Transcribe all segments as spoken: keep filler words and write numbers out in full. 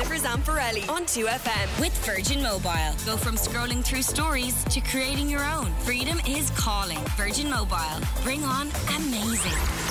Evers and Pirelli on two F M. With Virgin Mobile. Go from scrolling through stories to creating your own. Freedom is calling. Virgin Mobile. Bring on amazing.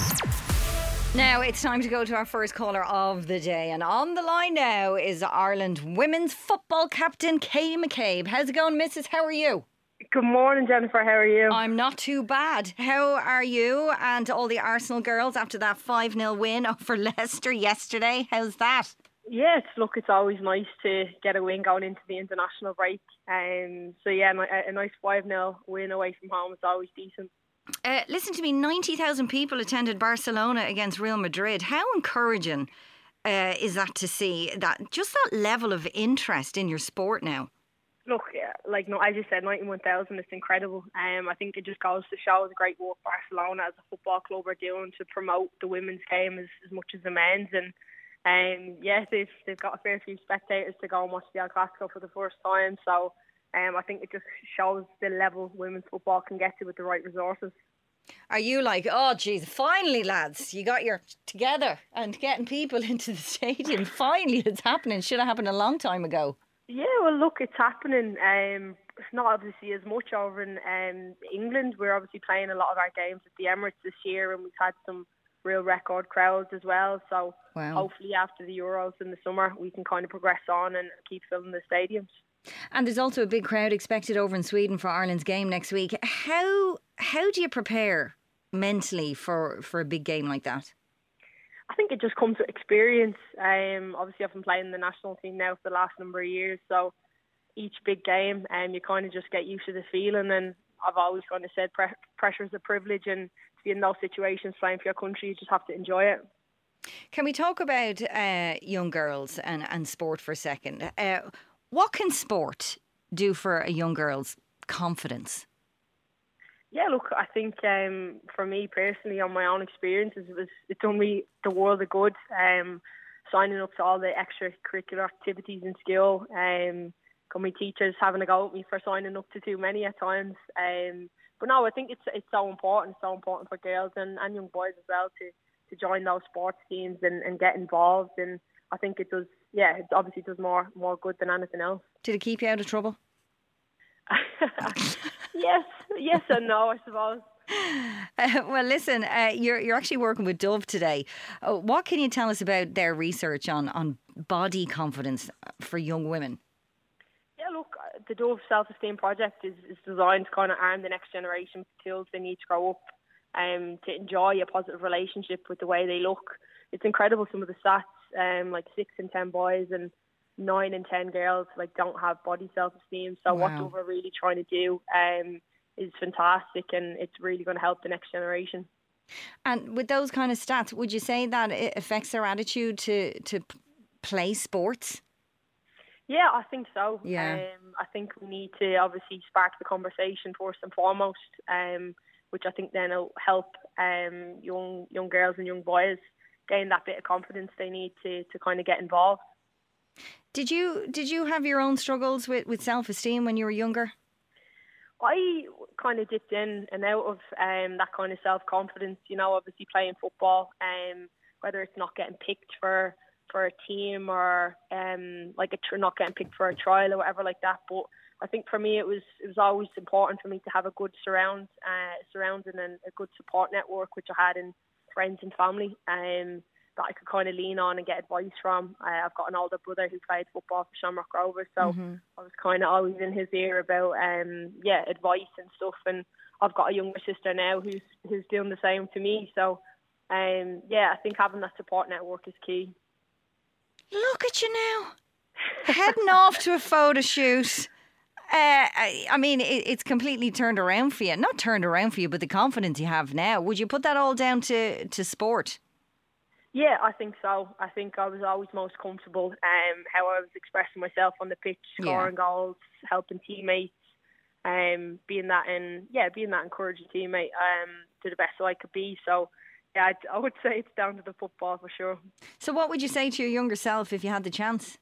Now it's time to go to our first caller of the day, and on the line now is Ireland women's football captain Kay McCabe. How's it going, Missus? How are you? Good morning, Jennifer. How are you? I'm not too bad. How are you and all the Arsenal girls after that five nil win over Leicester yesterday? How's that? Yes, look, it's always nice to get a win going into the international break. Um, so yeah, a, a nice five nil win away from home is always decent. Uh, listen to me, ninety thousand people attended Barcelona against Real Madrid. How encouraging uh, is that to see that, just that level of interest in your sport now? Look, yeah, like no, as you said, ninety-one thousand, it's incredible. Um, I think it just goes to show the great work Barcelona as a football club are doing to promote the women's game as, as much as the men's. And um, yes, they've, they've got a fair few spectators to go and watch the El Clasico for the first time. So Um, I think it just shows the level women's football can get to with the right resources. Are you like, oh, geez, finally, lads, you got your together and getting people into the stadium? Finally, it's happening. Should have happened a long time ago. Yeah, well, look, it's happening. Um, not obviously as much over in um, England. We're obviously playing a lot of our games at the Emirates this year, and we've had some real record crowds as well. So wow. Hopefully after the Euros in the summer, we can kind of progress on and keep filling the stadiums. And there's also a big crowd expected over in Sweden for Ireland's game next week. How how do you prepare mentally for, for a big game like that? I think it just comes with experience. Um, obviously, I've been playing the national team now for the last number of years, so each big game, um, you kind of just get used to the feeling. And I've always kind of said pre- pressure is a privilege, and to be in those situations playing for your country, you just have to enjoy it. Can we talk about uh, young girls and, and sport for a second? Uh, What can sport do for a young girl's confidence? Yeah, look, I think um, for me personally, on my own experiences, it was, it's done me the world of good. Um, signing up to all the extracurricular activities in school, um, got my teachers having a go at me for signing up to too many at times. Um, but no, I think it's it's so important, so important for girls and, and young boys as well to, to join those sports teams and, and get involved. And I think it does. Yeah, it obviously does more more good than anything else. Did it keep you out of trouble? yes, yes and no, I suppose. Uh, well, listen, uh, you're you're actually working with Dove today. Uh, what can you tell us about their research on, on body confidence for young women? Yeah, look, the Dove Self-Esteem Project is, is designed to kind of arm the next generation with the tools they need to grow up um, to enjoy a positive relationship with the way they look. It's incredible, some of the stats. Um, like six in ten boys and nine in ten girls like don't have body self-esteem. So wow. what Dove are really trying to do um, is fantastic, and it's really going to help the next generation. And with those kind of stats, would you say that it affects their attitude to to play sports? Yeah, I think so. Yeah. Um, I think we need to obviously spark the conversation first and foremost, um, which I think then will help um, young young girls and young boys gain that bit of confidence they need to to kind of get involved. Did you did you have your own struggles with, with self-esteem when you were younger? I kind of dipped in and out of um, that kind of self-confidence, you know, obviously playing football, um, whether it's not getting picked for, for a team or um, like a tr- not getting picked for a trial or whatever like that. But I think for me it was it was always important for me to have a good surround, uh, surrounding and a good support network, which I had in friends and family um, that I could kind of lean on and get advice from. Uh, I've got an older brother who played football for Shamrock Rovers, so mm-hmm. I was kind of always in his ear about um, yeah advice and stuff. And I've got a younger sister now who's who's doing the same to me. So um, yeah, I think having that support network is key. Look at you now, heading off to a photo shoot. Uh, I, I mean, it, it's completely turned around for you. Not turned around for you, but the confidence you have now. Would you put that all down to, to sport? Yeah, I think so. I think I was always most comfortable um, how I was expressing myself on the pitch, scoring yeah. goals, helping teammates, um, being that and yeah, being that encouraging teammate um, to the best I could be. So yeah, I'd, I would say it's down to the football for sure. So what would you say to your younger self if you had the chance?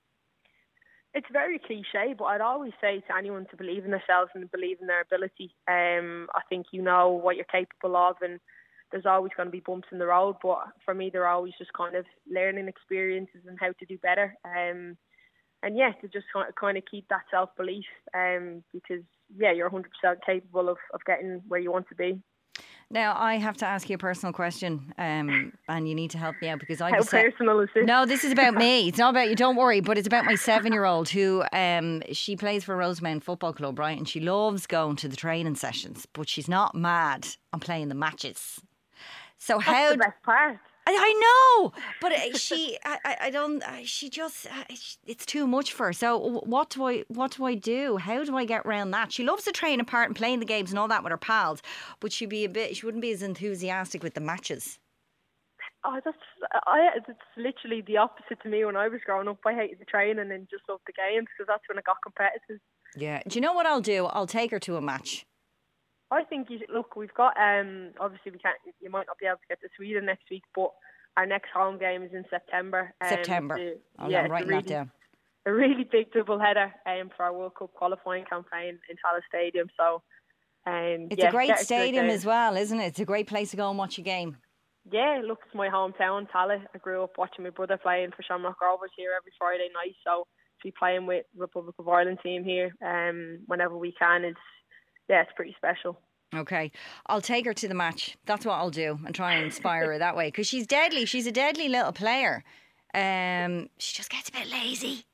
It's very cliche, but I'd always say to anyone to believe in themselves and believe in their ability. Um, I think you know what you're capable of, and there's always going to be bumps in the road, but for me, they're always just kind of learning experiences and how to do better. Um, and yeah, to just kind of keep that self-belief, um, because yeah, you're one hundred percent capable of, of getting where you want to be. Now, I have to ask you a personal question, um, and you need to help me out because I. How se- personal is this? No, this is about me. It's not about you. Don't worry, but it's about my seven-year-old who um, she plays for Rosemount Football Club, right? And she loves going to the training sessions, but she's not mad on playing the matches. So That's how? the best part. I, I know, but she, I, I I don't. She just, it's too much for her. So what do I, what do I do? How do I get around that? She loves the training part and playing the games and all that with her pals, but she'd be a bit. She wouldn't be as enthusiastic with the matches. Oh, that's I. It's literally the opposite to me when I was growing up. I hated the training and just loved the games because that's when I got competitive. Yeah. Do you know what I'll do? I'll take her to a match. I think you look. We've got um. Obviously, we can't. You might not be able to get to Sweden next week, but our next home game is in September. Um, September. The, Oh, yeah, I'm writing really, that down. A really big double header um, for our World Cup qualifying campaign in Tallaght Stadium. So, um, It's yeah, a great get her to the stadium game. as well, isn't it? It's a great place to go and watch a game. Yeah, look, it's my hometown, Tallaght. I grew up watching my brother playing for Shamrock Rovers here every Friday night. So to be playing with Republic of Ireland team here, um, whenever we can, is yeah, it's pretty special. Okay, I'll take her to the match. That's what I'll do and try and inspire her that way because she's deadly. She's a deadly little player. Um, she just gets a bit lazy.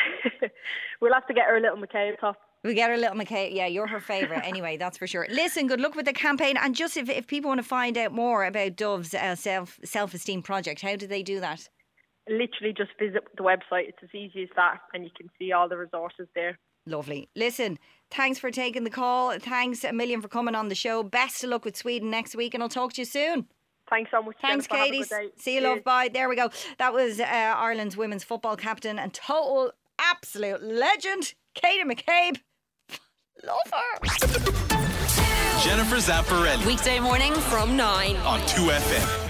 We'll have to get her a little McCabe top. We get her little McKay. Yeah, you're her favourite anyway, that's for sure. Listen, good luck with the campaign. And just if, if people want to find out more about Dove's uh, self, self-esteem project, how do they do that? Literally just visit the website. It's as easy as that, and you can see all the resources there. Lovely. Listen, thanks for taking the call. Thanks a million for coming on the show. Best of luck with Sweden next week, and I'll talk to you soon. Thanks so much. Thanks, Jennifer. Katie. Have a good day. See you, Cheers. love. Bye. There we go. That was uh, Ireland's women's football captain and total absolute legend, Katie McCabe. Love her. Jennifer Zamparelli Weekday morning from nine. on two F M.